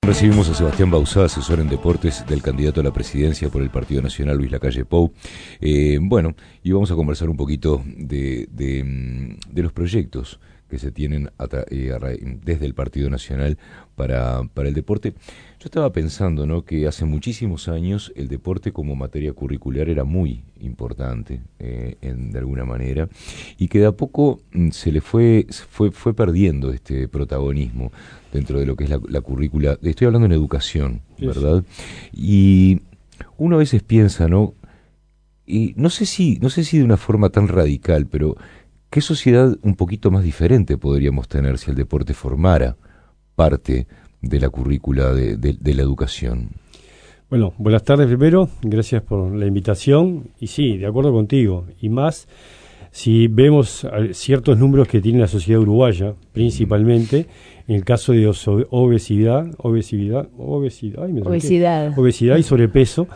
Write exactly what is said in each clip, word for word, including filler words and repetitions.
Recibimos a Sebastián Bauzá, asesor en deportes del candidato a la presidencia por el Partido Nacional, Luis Lacalle Pou. Eh, bueno, y vamos a conversar un poquito de, de, de los proyectos que se tienen a eh, a desde el Partido Nacional para, para el deporte. Yo estaba pensando, ¿no?, que hace muchísimos años el deporte como materia curricular era muy importante, eh, en, de alguna manera, y que de a poco se le fue, fue, fue perdiendo este protagonismo dentro de lo que es la, la currícula. Estoy hablando en educación, ¿verdad? Y uno a veces piensa, ¿no? Y no sé si, no sé si de una forma tan radical, pero ¿qué sociedad un poquito más diferente podríamos tener si el deporte formara parte de la currícula de, de, de la educación? Bueno, buenas tardes primero, gracias por la invitación. Y sí, de acuerdo contigo, y más si vemos ciertos números que tiene la sociedad uruguaya, principalmente en el caso de obesidad, obesidad, obesidad, ay, me obesidad, obesidad y sobrepeso,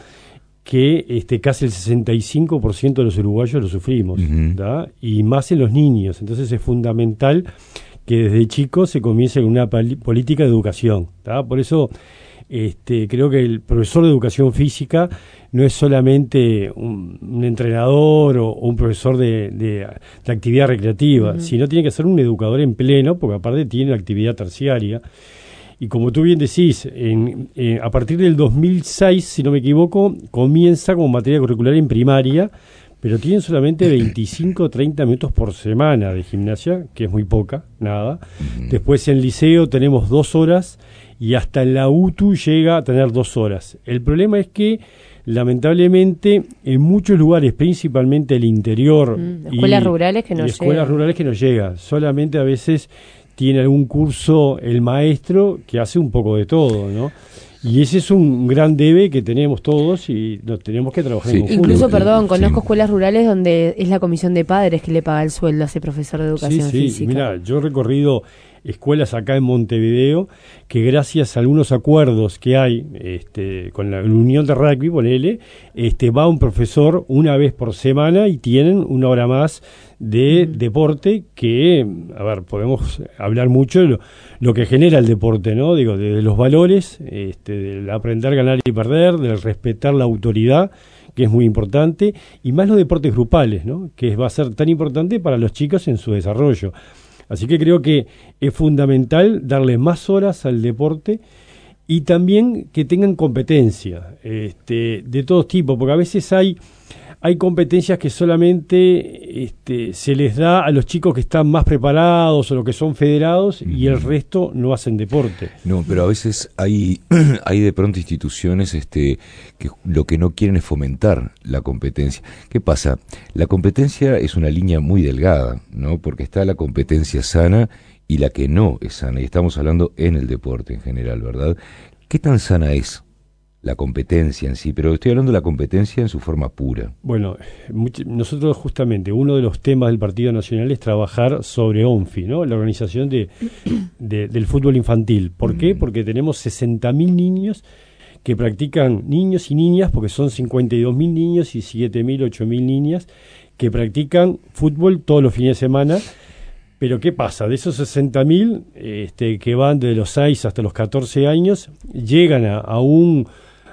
que este casi el sesenta y cinco por ciento de los uruguayos lo sufrimos, uh-huh. ¿da? Y más en los niños. Entonces es fundamental que desde chicos se comience con una pali- política de educación, ¿da? Por eso este, creo que el profesor de educación física no es solamente un, un entrenador o, o un profesor de, de, de actividad recreativa, uh-huh. sino tiene que ser un educador en pleno, porque aparte tiene actividad terciaria. Y como tú bien decís, en, eh, a partir del dos mil seis, si no me equivoco, comienza como materia curricular en primaria, pero tienen solamente veinticinco o treinta minutos por semana de gimnasia, que es muy poca, nada. Uh-huh. Después en liceo tenemos dos horas y hasta en la U T U llega a tener dos horas. El problema es que, lamentablemente, en muchos lugares, principalmente el interior, mm, escuelas y, rurales que no y escuelas llegan. rurales que no llega, solamente a veces tiene algún curso el maestro que hace un poco de todo, ¿no? Y ese es un gran debe que tenemos todos y nos tenemos que trabajar sí. en conjunto. Incluso, perdón, conozco sí. escuelas rurales donde es la comisión de padres que le paga el sueldo a ese profesor de educación sí, sí. física. Mira, yo he recorrido escuelas acá en Montevideo que gracias a algunos acuerdos que hay este, con la Unión de Rugby, ponele, este, va un profesor una vez por semana y tienen una hora más de mm. deporte que, a ver, podemos hablar mucho de lo, lo que genera el deporte, ¿no? Digo, de, de los valores, este, del aprender, ganar y perder, del respetar la autoridad, que es muy importante, y más los deportes grupales, ¿no?, que va a ser tan importante para los chicos en su desarrollo. Así que creo que es fundamental darle más horas al deporte y también que tengan competencia este, de todos tipos, porque a veces hay, hay competencias que solamente este, se les da a los chicos que están más preparados o los que son federados y el resto no hacen deporte. No, pero a veces hay, hay de pronto instituciones este, que lo que no quieren es fomentar la competencia. ¿Qué pasa? La competencia es una línea muy delgada, ¿no? Porque está la competencia sana y la que no es sana, y estamos hablando en el deporte en general, ¿verdad? ¿Qué tan sana es la competencia en sí? Pero estoy hablando de la competencia en su forma pura. Bueno, much- nosotros justamente, uno de los temas del Partido Nacional es trabajar sobre ONFI, ¿no?, la organización de, de, del fútbol infantil. ¿Por mm. qué? Porque tenemos sesenta mil niños que practican, niños y niñas, porque son cincuenta y dos mil niños y siete mil, ocho mil niñas, que practican fútbol todos los fines de semana. Pero ¿qué pasa? De esos sesenta mil este, que van de los seis hasta los catorce años, llegan a, a un...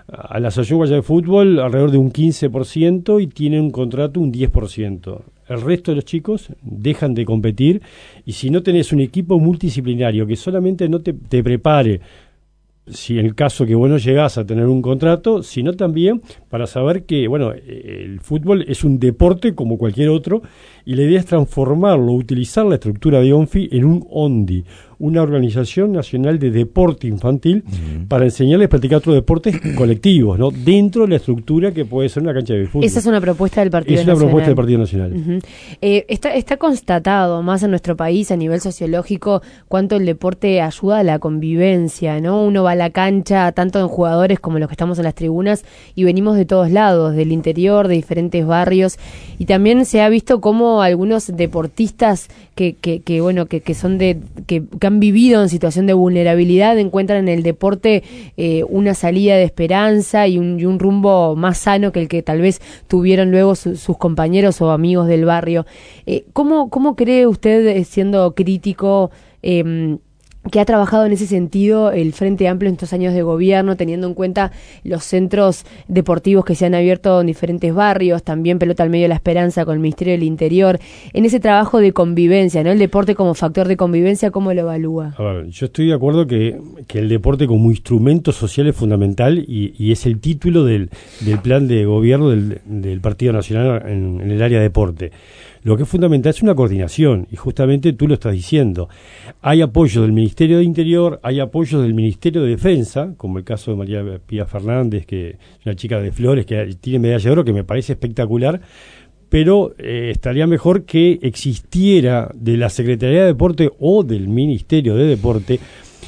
a la Asociación Uruguaya de Fútbol alrededor de un quince por ciento y tienen un contrato un diez por ciento. El resto de los chicos dejan de competir y si no tenés un equipo multidisciplinario que solamente no te, te prepare, si en el caso que vos no llegás a tener un contrato, sino también para saber que, bueno, el fútbol es un deporte como cualquier otro y la idea es transformarlo, utilizar la estructura de ONFI en un ONDI, una Organización Nacional de Deporte Infantil, uh-huh. para enseñarles a practicar otros deportes colectivos, ¿no?, dentro de la estructura que puede ser una cancha de fútbol. Esa es una propuesta del Partido Nacional. Es una propuesta del Partido Nacional. Uh-huh. Eh, está, está constatado más en nuestro país a nivel sociológico cuánto el deporte ayuda a la convivencia, ¿no? Uno va a la cancha, tanto en jugadores como los que estamos en las tribunas, y venimos de todos lados, del interior, de diferentes barrios, y también se ha visto cómo algunos deportistas que, que, que bueno, que, que son de, que, que han vivido en situación de vulnerabilidad encuentran en el deporte eh, una salida de esperanza y un, y un rumbo más sano que el que tal vez tuvieron luego su, sus compañeros o amigos del barrio. Eh, ¿cómo, cómo cree usted, siendo crítico, eh, que ha trabajado en ese sentido el Frente Amplio en estos años de gobierno, teniendo en cuenta los centros deportivos que se han abierto en diferentes barrios, también Pelota al Medio de la Esperanza con el Ministerio del Interior, en ese trabajo de convivencia, ¿no? El deporte como factor de convivencia, ¿cómo lo evalúa? A ver, yo estoy de acuerdo que, que el deporte como instrumento social es fundamental y, y es el título del, del plan de gobierno del, del Partido Nacional en, en el área de deporte. Lo que es fundamental es una coordinación, y justamente tú lo estás diciendo. Hay apoyo del Ministerio de Interior, hay apoyo del Ministerio de Defensa, como el caso de María Pía Fernández, que es una chica de Flores que tiene medalla de oro, que me parece espectacular, pero eh, estaría mejor que existiera de la Secretaría de Deporte o del Ministerio de Deporte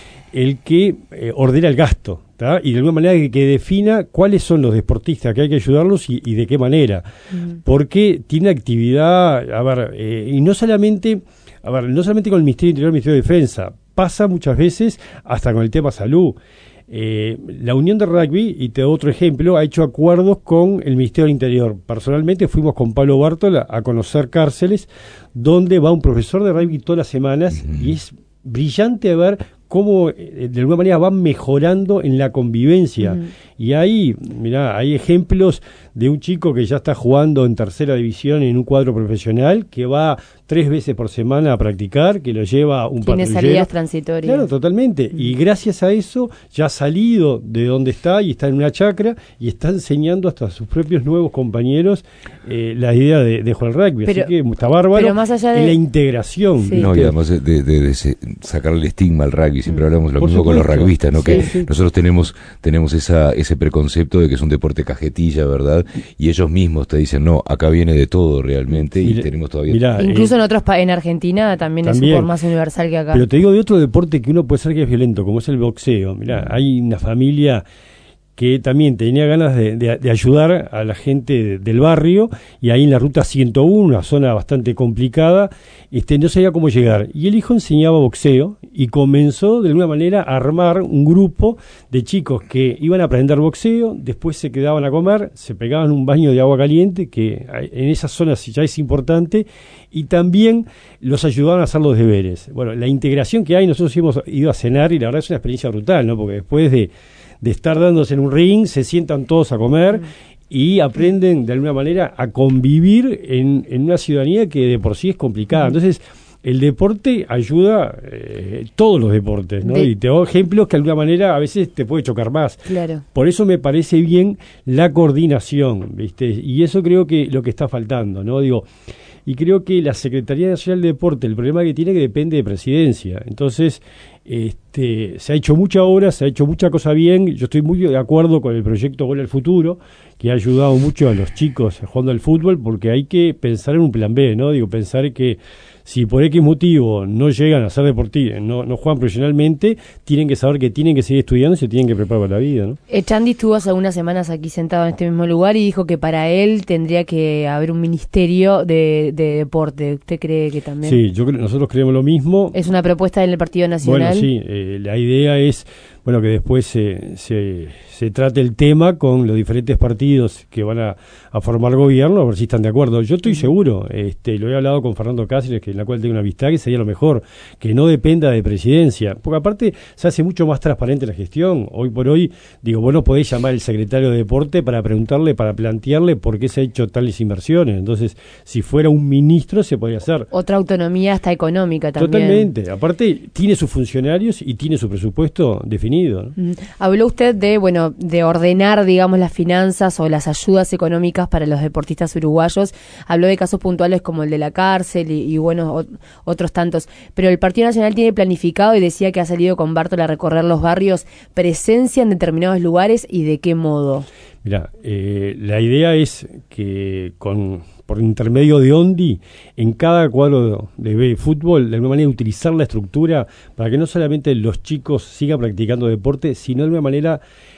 el que eh, ordena el gasto, ¿tá? Y de alguna manera que, que defina cuáles son los deportistas que hay que ayudarlos y, y de qué manera, mm. porque tiene actividad, a ver, eh, y no solamente, a ver, no solamente con el Ministerio de Interior y el Ministerio de Defensa, pasa muchas veces hasta con el tema salud. Eh, la Unión de Rugby, y te doy otro ejemplo, ha hecho acuerdos con el Ministerio del Interior. Personalmente fuimos con Pablo Bartola a conocer cárceles donde va un profesor de rugby todas las semanas, mm. y es brillante ver cómo eh, de alguna manera van mejorando en la convivencia. Uh-huh. Y ahí, mirá, hay ejemplos de un chico que ya está jugando en tercera división en un cuadro profesional, que va tres veces por semana a practicar, que lo lleva un Tiene patrullero. Salidas transitorias. Claro, totalmente. Uh-huh. Y gracias a eso ya ha salido de donde está y está en una chacra y está enseñando hasta a sus propios nuevos compañeros eh, la idea de, de jugar al rugby. Pero, así que está bárbaro. Pero más allá de en la integración. Sí. No, y además de, de, de, de sacarle el estigma al rugby, siempre hablamos lo Por mismo supuesto. con los rugbyistas, ¿no? Sí, que sí. nosotros tenemos tenemos esa ese preconcepto de que es un deporte cajetilla, ¿verdad? Y ellos mismos te dicen, no, acá viene de todo realmente, y Mira, tenemos todavía... Mirá, incluso eh, en otros pa- en Argentina también, también es un poco más universal que acá. Pero te digo de otro deporte que uno puede ser que es violento, como es el boxeo. Mirá, hay una familia que también tenía ganas de, de, de ayudar a la gente de, del barrio, y ahí en la ruta ciento uno, una zona bastante complicada, este, no sabía cómo llegar. Y el hijo enseñaba boxeo y comenzó de alguna manera a armar un grupo de chicos que iban a aprender boxeo, después se quedaban a comer, se pegaban un baño de agua caliente, que en esas zonas ya es importante, y también los ayudaban a hacer los deberes. Bueno, la integración que hay, nosotros hemos ido a cenar y la verdad es una experiencia brutal, ¿no? Porque después de de estar dándose en un ring, se sientan todos a comer y aprenden de alguna manera a convivir en, en una ciudadanía que de por sí es complicada. Entonces, el deporte ayuda, eh, todos los deportes, ¿no? De... Y te doy ejemplos que de alguna manera a veces te puede chocar más. Claro. Por eso me parece bien la coordinación, ¿viste? Y eso creo que lo que está faltando, ¿no? Digo, y creo que la Secretaría Nacional de Deporte, el problema que tiene es que depende de presidencia. Entonces, este, se ha hecho mucha obra, se ha hecho mucha cosa bien. Yo estoy muy de acuerdo con el proyecto Gol al Futuro, que ha ayudado mucho a los chicos jugando al fútbol, porque hay que pensar en un plan B, ¿no? Digo, pensar que si por X motivo no llegan a ser deportivos, no, no juegan profesionalmente, tienen que saber que tienen que seguir estudiando y se tienen que preparar para la vida, ¿no? Echandi estuvo hace unas semanas aquí sentado en este mismo lugar y dijo que para él tendría que haber un ministerio de, de deporte. ¿Usted cree que también? Sí, yo creo, nosotros creemos lo mismo. ¿Es una propuesta del Partido Nacional? Bueno, sí, eh, la idea es, bueno, que después se, se, se trate el tema con los diferentes partidos que van a, a formar gobierno, a ver si están de acuerdo. Yo estoy uh-huh. seguro, este, lo he hablado con Fernando Cáceres, que en la cual tengo una amistad, que sería lo mejor, que no dependa de presidencia, porque aparte se hace mucho más transparente la gestión. Hoy por hoy, digo, vos no podés llamar al secretario de Deporte para preguntarle, para plantearle por qué se ha hecho tales inversiones. Entonces, si fuera un ministro, se podría hacer. Otra autonomía hasta económica también. Totalmente. Aparte, tiene sus funcionarios y tiene su presupuesto definido, ¿no? Mm. Habló usted de, bueno, de ordenar, digamos, las finanzas o las ayudas económicas para los deportistas uruguayos. Habló de casos puntuales como el de la cárcel y, y bueno, o, otros tantos. Pero el Partido Nacional tiene planificado, y decía que ha salido con Bartola a recorrer los barrios, presencia en determinados lugares y de qué modo. Mira, eh, la idea es que con por intermedio de Ondi, en cada cuadro de, de fútbol, de alguna manera utilizar la estructura para que no solamente los chicos sigan practicando deporte, sino de alguna manera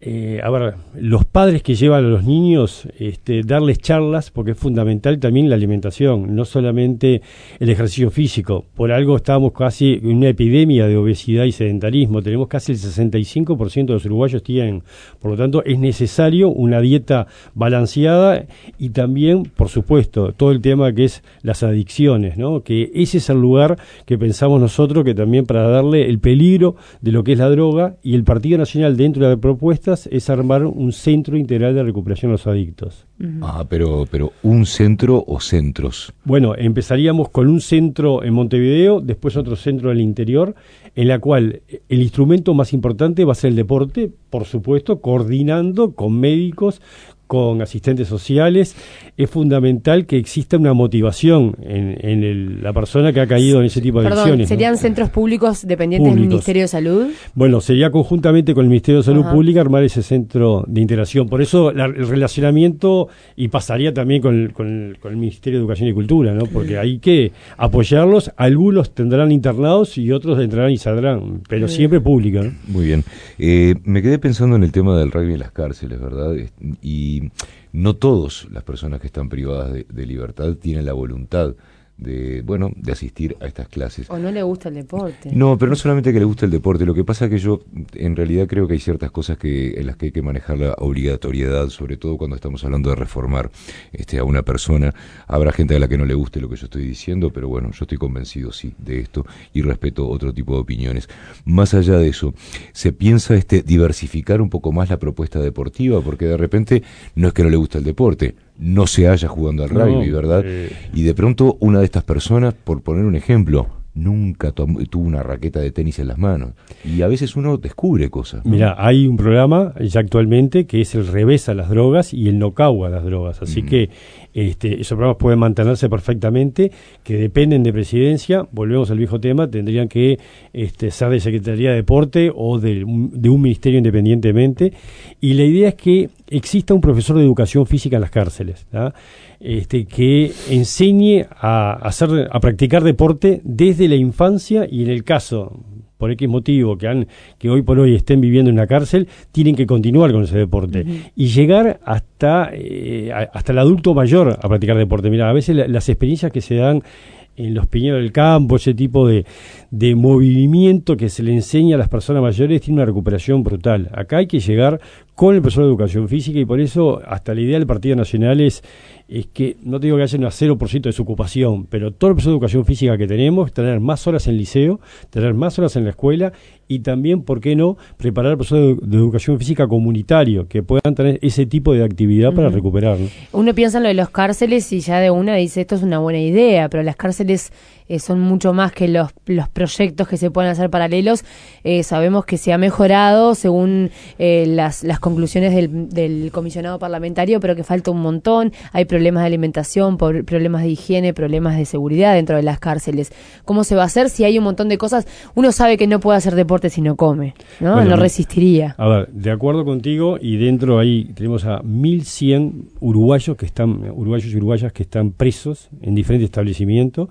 Eh, a ver, los padres que llevan a los niños, este, darles charlas, porque es fundamental también la alimentación, no solamente el ejercicio físico. Por algo estamos casi en una epidemia de obesidad y sedentarismo. Tenemos casi el sesenta y cinco por ciento de los uruguayos tienen. Por lo tanto, es necesario una dieta balanceada y también, por supuesto, todo el tema que es las adicciones, ¿no? Que ese es el lugar que pensamos nosotros que también para darle el peligro de lo que es la droga, y el Partido Nacional dentro de la propuesta es armar un centro integral de recuperación a los adictos. Uh-huh. Ah, pero, pero ¿un centro o centros? Bueno, empezaríamos con un centro en Montevideo, después otro centro en el interior, en la cual el instrumento más importante va a ser el deporte, por supuesto, coordinando con médicos, con asistentes sociales. Es fundamental que exista una motivación en, en el, la persona que ha caído en ese tipo de Perdón, adicciones. ¿serían ¿no? centros públicos dependientes Públicos. del Ministerio de Salud? Bueno, sería conjuntamente con el Ministerio de Salud Ajá. Pública armar ese centro de integración. Por eso la, el relacionamiento, y pasaría también con el, con, el, con el Ministerio de Educación y Cultura, ¿no? Porque hay que apoyarlos. Algunos tendrán internados y otros entrarán y saldrán, pero Bien. siempre pública, ¿no? Muy bien. Eh, me quedé pensando en el tema del rugby en las cárceles, ¿verdad? Y no todas las personas que están privadas de, de libertad tienen la voluntad de, bueno, de asistir a estas clases. ¿O no le gusta el deporte? No, pero no solamente que le guste el deporte, lo que pasa es que yo en realidad creo que hay ciertas cosas que en las que hay que manejar la obligatoriedad, sobre todo cuando estamos hablando de reformar este, a una persona. Habrá gente a la que no le guste lo que yo estoy diciendo, pero bueno, yo estoy convencido, sí, de esto y respeto otro tipo de opiniones. Más allá de eso, ¿se piensa este diversificar un poco más la propuesta deportiva? Porque de repente no es que no le guste el deporte, no se haya jugando al No, rugby, ¿verdad? Eh... Y de pronto una de estas personas, por poner un ejemplo, nunca tuvo una raqueta de tenis en las manos. Y a veces uno descubre cosas, ¿no? Mira, hay un programa ya actualmente que es el revés a las drogas y el knockout a las drogas. Así mm. que este, esos programas pueden mantenerse perfectamente, que dependen de presidencia. Volvemos al viejo tema, tendrían que este, ser de Secretaría de Deporte o de, de un ministerio independientemente. Y la idea es que exista un profesor de educación física en las cárceles, ¿tá? Este, que enseñe a, hacer, a practicar deporte desde la infancia, y en el caso, por X motivo, que, han, que hoy por hoy estén viviendo en una cárcel, tienen que continuar con ese deporte. Uh-huh. Y llegar hasta, eh, hasta el adulto mayor a practicar deporte. Mira, a veces la, las experiencias que se dan en los Piñeros del Campo, ese tipo de, de movimiento que se le enseña a las personas mayores, tiene una recuperación brutal. Acá hay que llegar con el profesor de educación física, y por eso hasta la idea del Partido Nacional es, es que, no te digo que haya un cero por ciento de su ocupación, pero todo el profesor de educación física que tenemos, tener más horas en el liceo, tener más horas en la escuela, y también, ¿por qué no?, preparar al profesor de, de educación física comunitario, que puedan tener ese tipo de actividad uh-huh. para recuperar, ¿no? Uno piensa en lo de las cárceles y ya de una dice, esto es una buena idea, pero las cárceles eh, son mucho más que los, los proyectos que se pueden hacer paralelos. Eh, sabemos que se ha mejorado según eh, las, las conclusiones del, del comisionado parlamentario, pero que falta un montón. Hay problemas de alimentación, por, problemas de higiene, problemas de seguridad dentro de las cárceles. ¿Cómo se va a hacer si hay un montón de cosas? Uno sabe que no puede hacer deporte si no come, ¿no? Bueno, no resistiría. A ver, de acuerdo contigo, y dentro ahí tenemos a mil cien uruguayos que están, uruguayos y uruguayas que están presos en diferentes establecimientos.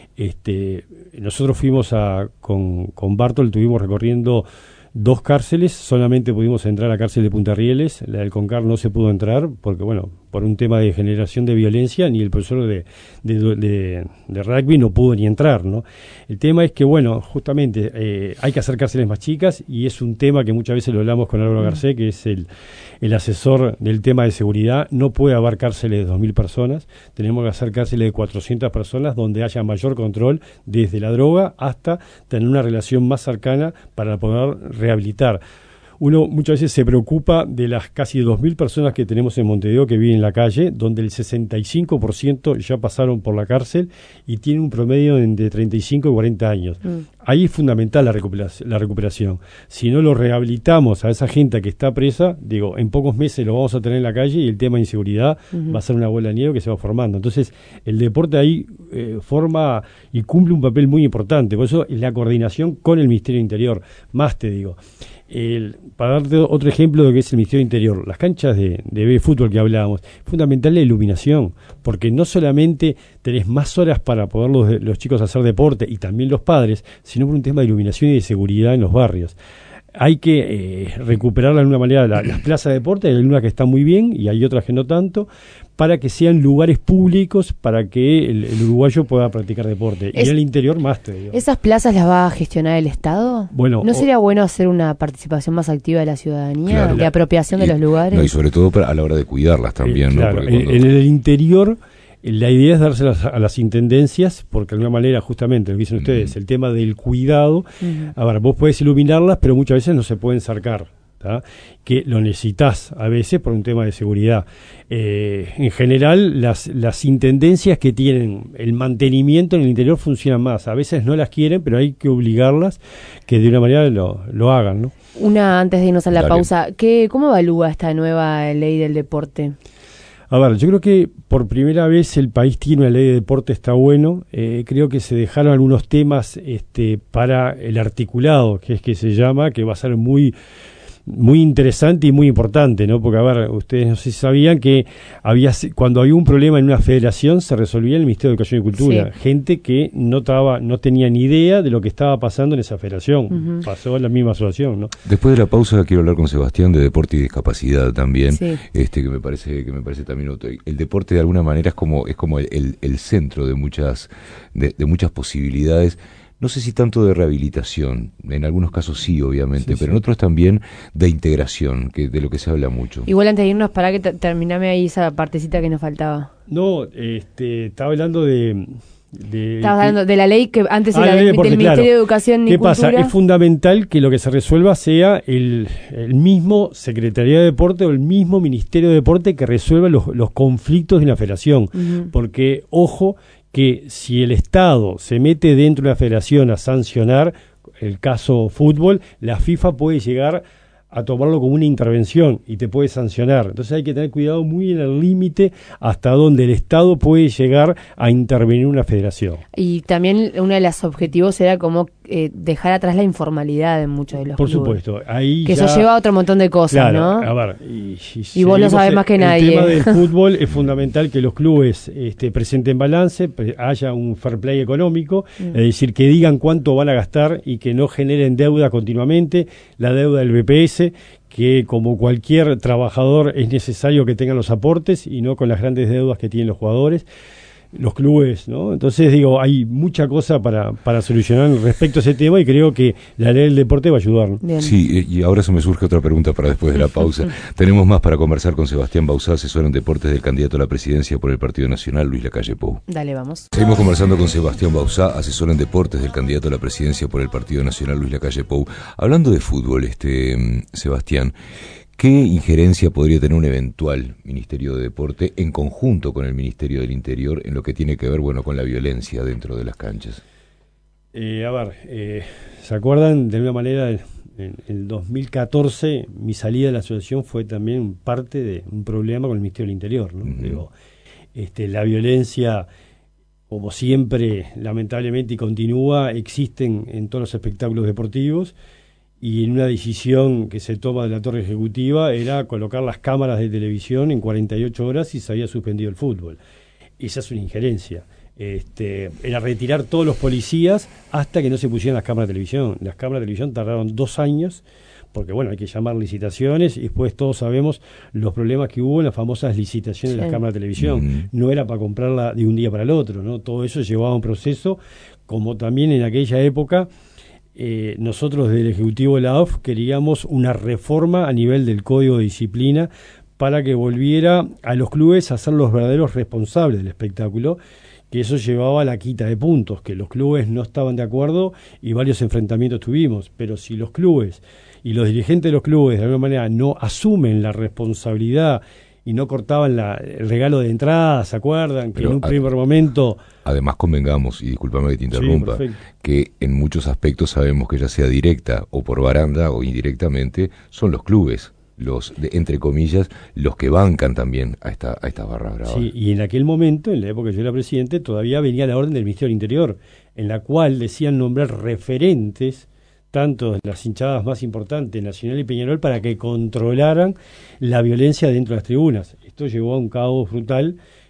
Este, nosotros fuimos a, con, con Bartol, estuvimos recorriendo dos cárceles, solamente pudimos entrar a la cárcel de Punta Rieles, la del Concar no se pudo entrar, porque bueno, por un tema de generación de violencia, ni el profesor de, de, de, de rugby no pudo ni entrar, ¿no? El tema es que, bueno, justamente eh, hay que hacer cárceles más chicas, y es un tema que muchas veces lo hablamos con Álvaro Garcés, que es el, el asesor del tema de seguridad. No puede haber cárceles de dos mil personas, tenemos que hacer cárceles de cuatrocientas personas, donde haya mayor control desde la droga hasta tener una relación más cercana para poder rehabilitar. Uno muchas veces se preocupa de las casi dos mil personas que tenemos en Montevideo que viven en la calle, donde el sesenta y cinco por ciento ya pasaron por la cárcel y tienen un promedio de treinta y cinco y cuarenta años. Mm. Ahí es fundamental la recuperación, la recuperación. Si no lo rehabilitamos a esa gente que está presa, digo, en pocos meses lo vamos a tener en la calle, y el tema de inseguridad uh-huh. va a ser una bola de nieve que se va formando. Entonces, el deporte ahí eh, forma y cumple un papel muy importante. Por eso es la coordinación con el Ministerio del Interior. Más te digo, el, para darte otro ejemplo de lo que es el Ministerio del Interior, las canchas de, de fútbol que hablábamos, es fundamental la iluminación, porque no solamente tenés más horas para poder los, los chicos hacer deporte, y también los padres, sino por un tema de iluminación y de seguridad en los barrios. hay que eh, recuperar de alguna manera la, las plazas de deporte, hay algunas que están muy bien y hay otras que no tanto, para que sean lugares públicos para que el, el uruguayo pueda practicar deporte. Es, y en el interior más, te digo. ¿Esas plazas las va a gestionar el Estado? Bueno, ¿No o, sería bueno hacer una participación más activa de la ciudadanía, claro, de apropiación y, de los lugares? No, y sobre todo para, a la hora de cuidarlas también, eh, ¿no? Claro, Porque cuando... en, en el interior la idea es dárselas a las intendencias, porque de alguna manera, justamente, lo que dicen ustedes, uh-huh. el tema del cuidado, uh-huh. a ver, vos podés iluminarlas, pero muchas veces no se pueden cercar, ¿tá? Que lo necesitas a veces por un tema de seguridad. Eh, en general, las, las intendencias que tienen el mantenimiento en el interior funcionan más. A veces no las quieren, pero hay que obligarlas que de una manera lo, lo hagan, ¿no? Una, antes de irnos a la Dale. pausa, ¿qué, ¿cómo evalúa esta nueva ley del deporte? A ver, yo creo que por primera vez el país tiene una ley de deporte, está bueno. Eh, creo que se dejaron algunos temas este, para el articulado, que es que se llama, que va a ser muy muy interesante y muy importante, ¿no? Porque, a ver, ustedes no sé si sabían que había cuando había un problema en una federación se resolvía en el Ministerio de Educación y Cultura. Sí. Gente que no estaba, no tenía ni idea de lo que estaba pasando en esa federación. Uh-huh. Pasó la misma situación, ¿no? Después de la pausa quiero hablar con Sebastián de deporte y discapacidad también, sí. este que me parece que me parece también otro. El deporte de alguna manera es como es como el, el, el centro de muchas de, de muchas posibilidades. No sé si tanto de rehabilitación, en algunos casos sí, obviamente, sí, pero sí. en otros también de integración, que de lo que se habla mucho. Igual antes de irnos, para que t- terminame ahí esa partecita que nos faltaba. No, este, estaba hablando de... de Estabas hablando que, de la ley que antes ah, era del, deporte, del claro. Ministerio de Educación y ¿Qué Cultura. pasa? Es fundamental que lo que se resuelva sea el, el mismo Secretaría de Deporte o el mismo Ministerio de Deporte que resuelva los, los conflictos de la federación. Uh-huh. Porque, ojo, que si el Estado se mete dentro de la federación a sancionar el caso fútbol, la FIFA puede llegar a tomarlo como una intervención y te puede sancionar. Entonces hay que tener cuidado muy en el límite hasta donde el Estado puede llegar a intervenir en una federación. Y también uno de los objetivos era como eh, dejar atrás la informalidad en muchos de los Por clubes. supuesto. Ahí que ya, eso lleva a otro montón de cosas, claro, ¿no? A ver, y, y, y vos lo sabés el, más que el nadie. El tema del fútbol es fundamental que los clubes este, presenten balance, pre- haya un fair play económico, mm. es decir, que digan cuánto van a gastar y que no generen deuda continuamente, la deuda del B P S, que como cualquier trabajador es necesario que tengan los aportes y no con las grandes deudas que tienen los jugadores, los clubes, ¿no? Entonces, digo, hay mucha cosa para, para solucionar respecto a ese tema y creo que la ley del deporte va a ayudar. Bien. Sí, y ahora se me surge otra pregunta para después de la pausa. Tenemos más para conversar con Sebastián Bauzá, asesor en deportes del candidato a la presidencia por el Partido Nacional, Luis Lacalle Pou. Dale, vamos. Seguimos conversando con Sebastián Bauzá, asesor en deportes del candidato a la presidencia por el Partido Nacional, Luis Lacalle Pou. Hablando de fútbol, este Sebastián, ¿qué injerencia podría tener un eventual Ministerio de Deporte en conjunto con el Ministerio del Interior en lo que tiene que ver, bueno, con la violencia dentro de las canchas? Eh, a ver, eh, ¿se acuerdan de alguna manera? En el dos mil catorce mi salida de la asociación fue también parte de un problema con el Ministerio del Interior, ¿no? Uh-huh. Digo, este, la violencia, como siempre, lamentablemente y continúa, existen en todos los espectáculos deportivos. Y en una decisión que se toma de la torre ejecutiva era colocar las cámaras de televisión en cuarenta y ocho horas y se había suspendido el fútbol. Esa es una injerencia. Este, era retirar todos los policías hasta que no se pusieran las cámaras de televisión. Las cámaras de televisión tardaron dos años, porque bueno, hay que llamar licitaciones y después todos sabemos los problemas que hubo en las famosas licitaciones sí. de las cámaras de televisión. Mm-hmm. No era para comprarla de un día para el otro, ¿no? Todo eso llevaba un proceso, como también en aquella época. Eh, nosotros desde el Ejecutivo de la A U F queríamos una reforma a nivel del Código de Disciplina para que volviera a los clubes a ser los verdaderos responsables del espectáculo, que eso llevaba a la quita de puntos, que los clubes no estaban de acuerdo y varios enfrentamientos tuvimos, pero si los clubes y los dirigentes de los clubes de alguna manera no asumen la responsabilidad y no cortaban la, el regalo de entrada, ¿se acuerdan? Que Pero en un primer a, momento... Además convengamos, y discúlpame que te interrumpa, sí, que en muchos aspectos sabemos que ya sea directa o por baranda o indirectamente, son los clubes, los de, entre comillas, los que bancan también a esta a estas barras bravas. Sí, y en aquel momento, en la época que yo era presidente, todavía venía la orden del Ministerio del Interior, en la cual decían nombrar referentes tanto de las hinchadas más importantes, Nacional y Peñarol, para que controlaran la violencia dentro de las tribunas. Esto llevó a un caos brutal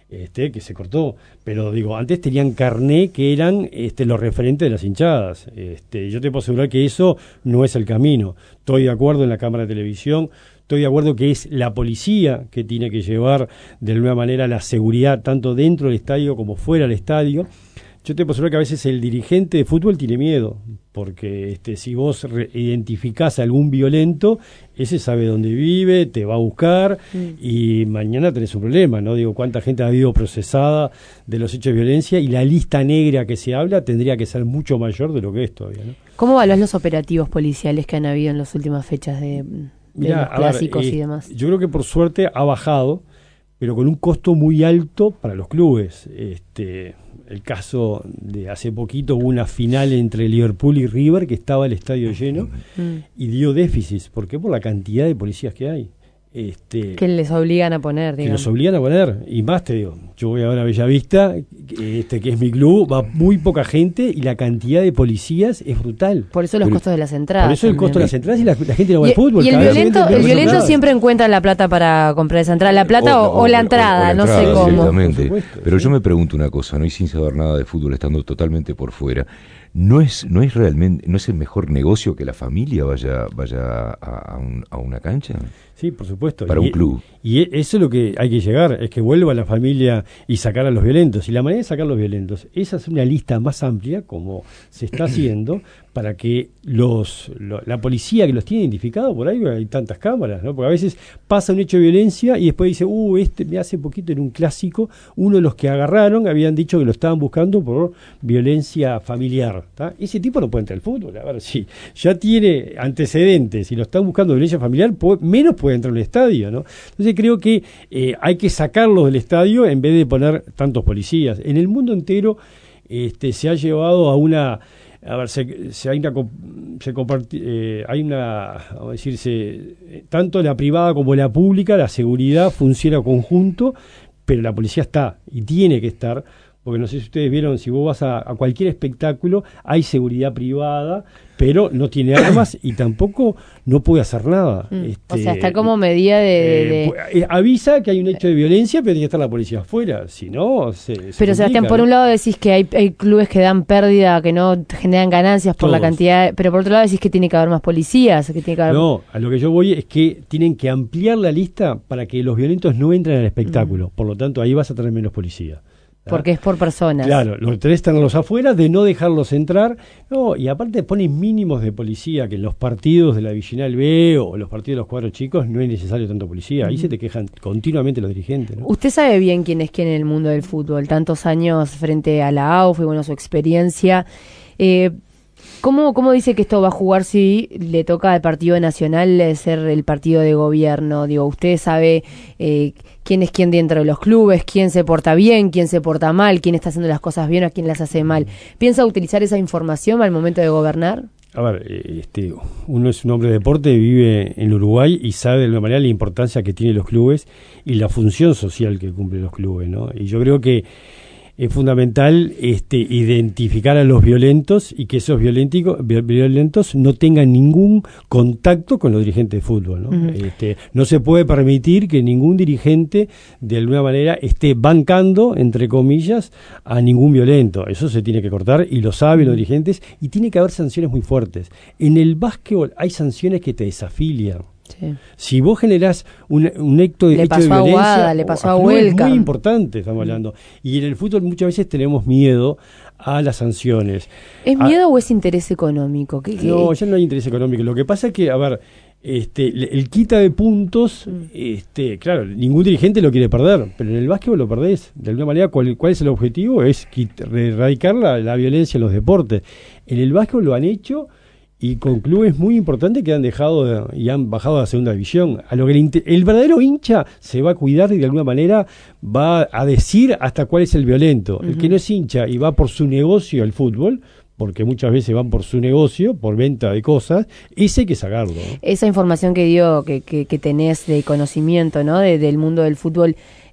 Este, que se cortó, pero digo, antes tenían carné que eran este, los referentes de las hinchadas. Este, yo te puedo asegurar que eso no es el camino. Estoy de acuerdo en la Cámara de Televisión, estoy de acuerdo que es la policía que tiene que llevar de alguna manera la seguridad tanto dentro del estadio como fuera del estadio. Yo te puedo asegurar que a veces el dirigente de fútbol tiene miedo, porque este, si vos re- identificás a algún violento, ese sabe dónde vive, te va a buscar mm. y mañana tenés un problema, ¿no? Digo, cuánta gente ha habido procesada de los hechos de violencia y la lista negra que se habla tendría que ser mucho mayor de lo que es todavía, ¿no? ¿Cómo evaluás los operativos policiales que han habido en las últimas fechas de, de Mirá, los clásicos ver, eh, y demás? Yo creo que por suerte ha bajado, pero con un costo muy alto para los clubes. Este... El caso de hace poquito hubo una final entre Liverpool y River que estaba el estadio lleno mm. y dio déficits. ¿Por qué? Por la cantidad de policías que hay. Este, que les obligan a poner, digamos. Que los obligan a poner. Y más te digo, yo voy a ver a Bellavista, este, que es mi club, va muy poca gente y la cantidad de policías es brutal. Por eso los Pero, costos de las entradas. Por eso el costo de las entradas y la, la gente no va al fútbol. Y el violento, el violento siempre encuentra la plata para comprar esa entrada. La plata o, o, o, la, entrada, o, o la entrada, no sé cómo. Exactamente. Supuesto, Pero sí. yo me pregunto una cosa, ¿no? Y sin saber nada de fútbol, estando totalmente por fuera, ¿no es no es realmente, no es el mejor negocio que la familia vaya vaya a, a, un, a una cancha? Sí, por supuesto. Para y, un club. Y eso es lo que hay que llegar, es que vuelva la familia y sacar a los violentos. Y la manera de sacar a los violentos, esa es una lista más amplia, como se está haciendo, para que los lo, la policía que los tiene identificados, por ahí hay tantas cámaras, ¿no? Porque a veces pasa un hecho de violencia y después dice, uh, este, me hace poquito en un clásico, uno de los que agarraron habían dicho que lo estaban buscando por violencia familiar, ¿tá? Ese tipo no puede entrar al fútbol, a ver, si ya tiene antecedentes y lo están buscando violencia familiar, puede, menos puede entrar al estadio, ¿no? Entonces creo que eh, hay que sacarlos del estadio en vez de poner tantos policías. En el mundo entero este, se ha llevado a una... A ver, se, se hay una, se comparti, eh, hay una, vamos a decirse, tanto la privada como la pública, la seguridad funciona conjunto, pero la policía está y tiene que estar, porque no sé si ustedes vieron, si vos vas a, a cualquier espectáculo, hay seguridad privada, pero no tiene armas y tampoco no puede hacer nada. Mm, este, o sea, está como medida de... Eh, de... Eh, avisa que hay un hecho de violencia, pero tiene que estar la policía afuera, si no, se, se Pero complica, Sebastián, por ¿no? un lado decís que hay, hay clubes que dan pérdida, que no generan ganancias por Todos. la cantidad, pero por otro lado decís que tiene que haber más policías, que tiene que haber... No, a lo que yo voy es que tienen que ampliar la lista para que los violentos no entren al espectáculo, mm. por lo tanto ahí vas a tener menos policía. Porque es por personas. Claro, los tres están los afuera, de no dejarlos entrar. No, y aparte ponen mínimos de policía, que en los partidos de la Divisional B o los partidos de los cuadros chicos no es necesario tanto policía. Ahí mm. se te quejan continuamente los dirigentes, ¿no? Usted sabe bien quién es quién en el mundo del fútbol, tantos años frente a la A U F y bueno, su experiencia. Eh, ¿Cómo, ¿Cómo dice que esto va a jugar si le toca al Partido Nacional ser el partido de gobierno? Digo, usted sabe eh, quién es quién dentro de los clubes, quién se porta bien, quién se porta mal, quién está haciendo las cosas bien o quién las hace mal. ¿Piensa utilizar esa información al momento de gobernar? A ver, este, uno es un hombre de deporte, vive en Uruguay y sabe de alguna manera la importancia que tienen los clubes y la función social que cumplen los clubes, ¿no? Y yo creo que es fundamental este, identificar a los violentos y que esos violentos no tengan ningún contacto con los dirigentes de fútbol, ¿no? Uh-huh. Este, no se puede permitir que ningún dirigente de alguna manera esté bancando, entre comillas, a ningún violento. Eso se tiene que cortar y lo saben los dirigentes y tiene que haber sanciones muy fuertes. En el básquetbol hay sanciones que te desafilian. Sí. Si vos generás un, un acto de, le hecho de pasó violencia, a Guada, le pasó a Huelca, es muy importante, estamos hablando. Y en el fútbol muchas veces tenemos miedo a las sanciones. ¿Es a, miedo o es interés económico? ¿Qué, qué? No, ya no hay interés económico. Lo que pasa es que, a ver, este, el quita de puntos, mm. este, claro, ningún dirigente lo quiere perder, pero en el básquetbol lo perdés. De alguna manera, ¿cuál, cuál es el objetivo? Es erradicar la, la violencia en los deportes. En el básquetbol lo han hecho y con clubes muy importantes que han dejado de, y han bajado a la segunda división. A lo que el, el verdadero hincha se va a cuidar y de alguna manera va a decir hasta cuál es el violento. Uh-huh. El que no es hincha y va por su negocio al fútbol, porque muchas veces van por su negocio, por venta de cosas, ese hay que sacarlo, ¿no? Esa información que dio, que, que, que tenés de conocimiento, ¿no? De, del mundo del fútbol,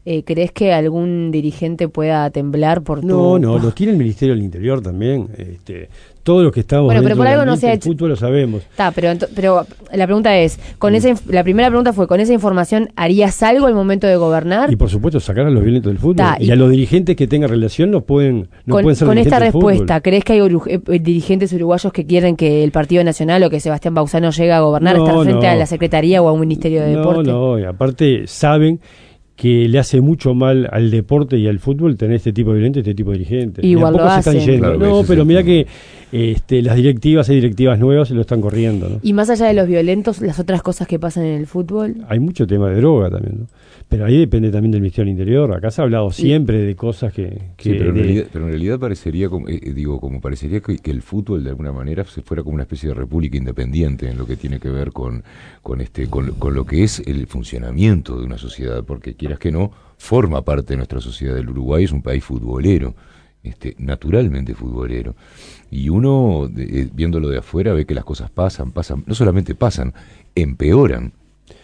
eh, ¿crees que algún dirigente pueda temblar por tu...? No, no, los tiene el Ministerio del Interior también. Este, todos los que estamos bueno, dentro pero por algo del no se ha del hecho... fútbol lo sabemos. Está, pero, pero la pregunta es, con esa inf- la primera pregunta fue, ¿con esa información harías algo al momento de gobernar? Y por supuesto sacar a los violentos del fútbol. Ta, y, y a los dirigentes que tengan relación no pueden, no con pueden ser con esta dirigentes del respuesta, fútbol. ¿crees que hay uru- eh, dirigentes uruguayos que quieren que el Partido Nacional o que Sebastián Bauzano llegue a gobernar, No, estar frente no. a la Secretaría o a un Ministerio de No, Deporte? no, y aparte saben que le hace mucho mal al deporte y al fútbol tener este tipo de violentos, este tipo de dirigentes. Igual Y a lo poco se están hacen. yendo. Claro, no, ese pero es mira el que este, las directivas, hay directivas nuevas y lo están corriendo, ¿no? Y más allá de los violentos, las otras cosas que pasan en el fútbol. Hay mucho tema de droga también, ¿no? Pero ahí depende también del Ministerio del Interior. Acá se ha hablado siempre de cosas que... que Sí, pero en, de- realidad, pero en realidad parecería, como, eh, eh, digo, como parecería que, que el fútbol de alguna manera se fuera como una especie de república independiente en lo que tiene que ver con, con este, con, con lo que es el funcionamiento de una sociedad, porque quieras que no, forma parte de nuestra sociedad. El Uruguay es un país futbolero, este, naturalmente futbolero. Y uno, de, eh, viéndolo de afuera, ve que las cosas pasan, pasan, no solamente pasan, empeoran.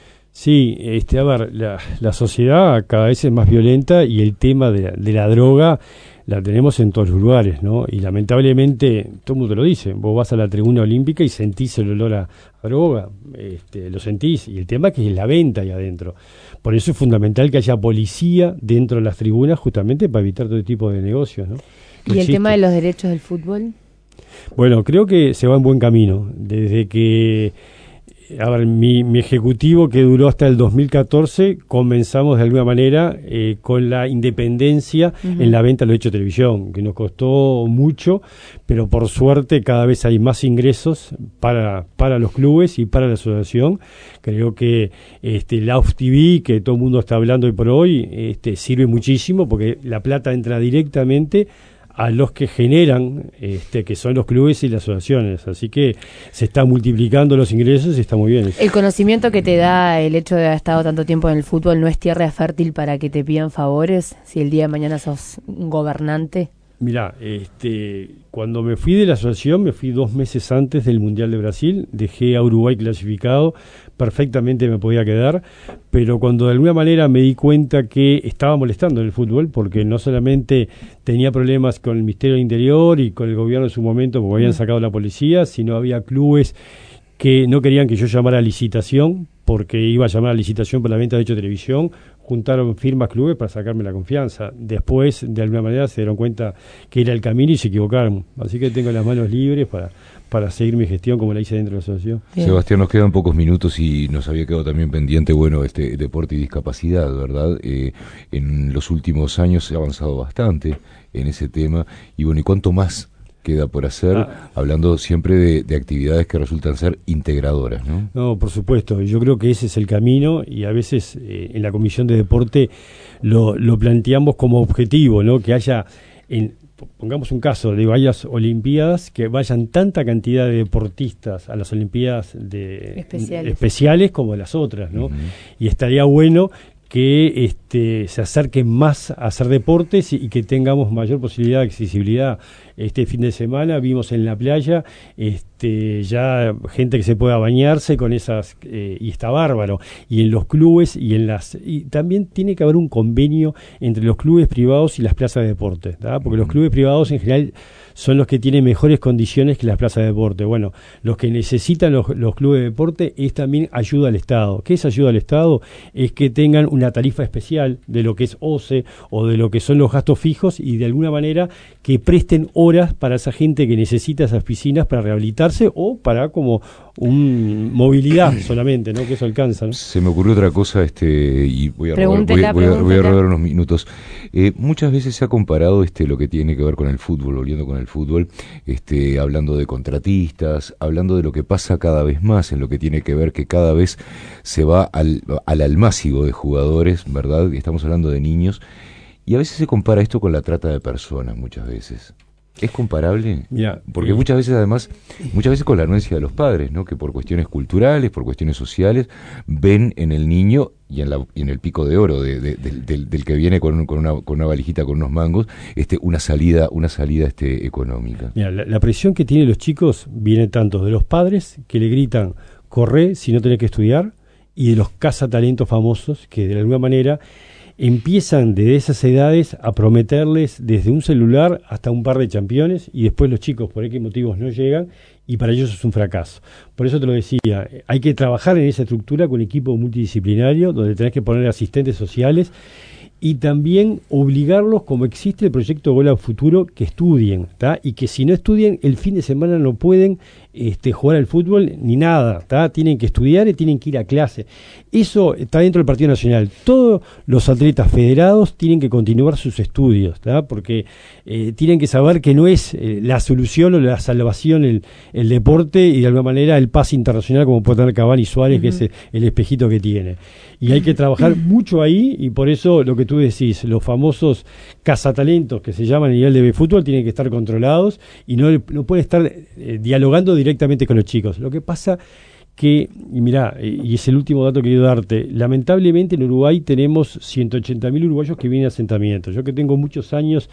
Sí, este, a ver, la, la sociedad cada vez es más violenta y el tema de la, de la droga la tenemos en todos los lugares, ¿no? Y lamentablemente, todo el mundo lo dice, vos vas a la tribuna olímpica y sentís el olor a, a droga, este, lo sentís, y el tema es que es la venta ahí adentro. Por eso es fundamental que haya policía dentro de las tribunas justamente para evitar todo tipo de negocios, ¿no? Que ¿Y el existe. tema de los derechos del fútbol? Bueno, creo que se va en buen camino. Desde que, a ver, mi, mi ejecutivo que duró hasta el dos mil catorce, comenzamos de alguna manera eh, con la independencia Uh-huh. en la venta de los derechos de televisión, que nos costó mucho, pero por suerte cada vez hay más ingresos para, para los clubes y para la asociación. Creo que este, la U F T V, que todo el mundo está hablando hoy por hoy, este, sirve muchísimo porque la plata entra directamente a los que generan, este, que son los clubes y las asociaciones. Así que se están multiplicando los ingresos y está muy bien. ¿El conocimiento que te da el hecho de haber estado tanto tiempo en el fútbol no es tierra fértil para que te pidan favores si el día de mañana sos un gobernante? Mirá, este, cuando me fui de la asociación, me fui dos meses antes del Mundial de Brasil, dejé a Uruguay clasificado, perfectamente me podía quedar, pero cuando de alguna manera me di cuenta que estaba molestando en el fútbol, porque no solamente tenía problemas con el Ministerio del Interior y con el gobierno en su momento, porque habían sacado la policía, sino había clubes que no querían que yo llamara a licitación, porque iba a llamar a licitación por la venta de derechos de televisión, juntaron firmas clubes para sacarme la confianza. Después, de alguna manera, se dieron cuenta que era el camino y se equivocaron. Así que tengo las manos libres para, para seguir mi gestión como la hice dentro de la asociación. Bien. Sebastián, nos quedan pocos minutos y nos había quedado también pendiente, bueno, este deporte y discapacidad, ¿verdad? Eh, en los últimos años se ha avanzado bastante en ese tema y bueno, ¿y cuánto más queda por hacer? Ah. Hablando siempre de, de actividades que resultan ser integradoras, ¿no? No, por supuesto. Yo creo que ese es el camino y a veces eh, en la Comisión de Deporte lo, lo planteamos como objetivo, ¿no? Que haya, en, pongamos un caso de varias Olimpiadas, que vayan tanta cantidad de deportistas a las Olimpiadas de, Especiales. especiales como las otras, ¿no? Ujú. Y estaría bueno que este, se acerquen más a hacer deportes y, y que tengamos mayor posibilidad de accesibilidad. Este fin de semana vimos en la playa este, ya gente que se pueda bañarse con esas, eh, y está bárbaro. Y en los clubes y en las... Y también tiene que haber un convenio entre los clubes privados y las plazas de deporte, ¿tá? Porque los clubes privados en general son los que tienen mejores condiciones que las plazas de deporte. Bueno, los que necesitan los, los clubes de deporte es también ayuda al Estado. ¿Qué es ayuda al Estado? Es que tengan una tarifa especial de lo que es O C E o de lo que son los gastos fijos y de alguna manera que presten horas para esa gente que necesita esas piscinas para rehabilitarse o para como un movilidad solamente, ¿no? Que eso alcanza, ¿no? Se me ocurrió otra cosa, este, y voy a robar, voy, Pregúntela, voy a, voy a pregúntela. robar unos minutos. Eh, muchas veces se ha comparado este lo que tiene que ver con el fútbol, volviendo con el fútbol, este, hablando de contratistas, hablando de lo que pasa cada vez más, en lo que tiene que ver que cada vez se va al, al almácigo de jugadores, ¿verdad? Y estamos hablando de niños, y a veces se compara esto con la trata de personas, muchas veces. ¿Es comparable? Mira, Porque eh, muchas veces, además, muchas veces con la anuencia de los padres, ¿no? Que por cuestiones culturales, por cuestiones sociales, ven en el niño y en, la, y en el pico de oro de, de, de, del, del que viene con, un, con, una, con una valijita, con unos mangos, este, una salida, una salida este, económica. Mira, la, la presión que tienen los chicos viene tanto de los padres que le gritan, corre si no tenés que estudiar, y de los cazatalentos famosos que de alguna manera empiezan desde esas edades a prometerles desde un celular hasta un par de championes y después los chicos por qué motivos no llegan y para ellos es un fracaso. Por eso te lo decía, hay que trabajar en esa estructura con equipo multidisciplinario donde tenés que poner asistentes sociales y también obligarlos, como existe el proyecto Gol al Futuro, que estudien, ¿tá? Y que si no estudian, el fin de semana no pueden este, jugar al fútbol ni nada, ¿tá? Tienen que estudiar y tienen que ir a clase. Eso está dentro del Partido Nacional. Todos los atletas federados tienen que continuar sus estudios, ¿tá? Porque eh, tienen que saber que no es eh, la solución o la salvación el, el deporte y de alguna manera el pase internacional como puede tener Cavani y Suárez, uh-huh. que es el, el espejito que tiene. Y hay que trabajar mucho ahí y por eso lo que tú decís, los famosos cazatalentos que se llaman a nivel de fútbol tienen que estar controlados y no, no pueden estar eh, dialogando directamente con los chicos. Lo que pasa que, y mirá, y es el último dato que quiero darte, lamentablemente en Uruguay tenemos ciento ochenta mil uruguayos que vienen a asentamientos. Yo que tengo muchos años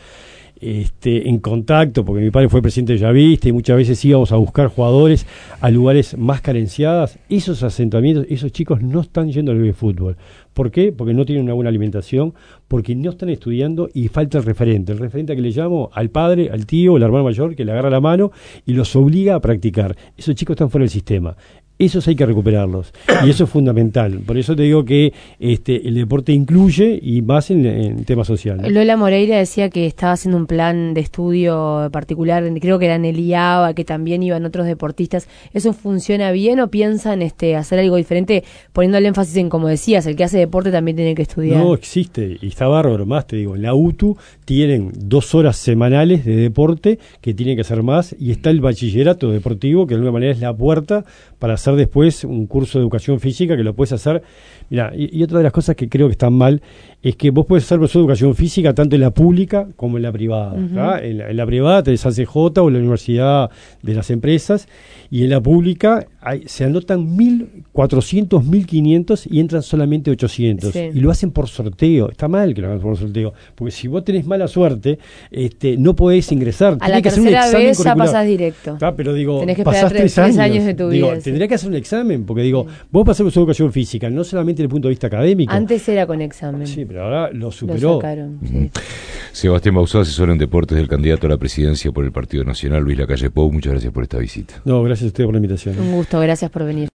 Este, en contacto, porque mi padre fue presidente de Bellavista y muchas veces íbamos a buscar jugadores a lugares más carenciadas, esos asentamientos, esos chicos no están yendo al fútbol. ¿Por qué? Porque no tienen una buena alimentación, porque no están estudiando y falta el referente. El referente a que le llamo al padre, al tío, al hermano mayor, que le agarra la mano y los obliga a practicar. Esos chicos están fuera del sistema. Esos hay que recuperarlos y eso es fundamental. Por eso te digo que este el deporte incluye y más en, en temas sociales. Lola Moreira decía que estaba haciendo un plan de estudio particular, creo que era en el I A B A, que también iban otros deportistas. ¿Eso funciona bien o piensan este hacer algo diferente poniendo el énfasis en, como decías, el que hace deporte también tiene que estudiar? No, existe y está bárbaro. Más te digo, en la U T U tienen dos horas semanales de deporte que tienen que hacer más y está el bachillerato deportivo que de alguna manera es la puerta para hacer después un curso de educación física que lo puedes hacer. Mira, y, y otra de las cosas que creo que están mal es que vos puedes hacer profesor de educación física tanto en la pública como en la privada. Uh-huh. en, la, en la privada tenés A C J o la Universidad de las Empresas y en la pública hay, se anotan mil cuatrocientos, mil quinientos y entran solamente ochocientos. Sí. Y lo hacen por sorteo. Está mal que lo hagan por sorteo, porque si vos tenés mala suerte, este, no podés ingresar. A la tercera vez ya pasás directo. Ah, pero digo, tenés que esperar tres, tres años de tu digo, vida. Tendría sí. que hacer un examen, porque digo, sí. vos pasás por educación física, no solamente desde el punto de vista académico. Antes era con examen. Sí, pero ahora lo superó. Lo sacaron, sí. Sebastián Bauzá, asesor en deportes del candidato a la presidencia por el Partido Nacional, Luis Lacalle Pou. Muchas gracias por esta visita. No, gracias a usted por la invitación. Un gusto, gracias por venir.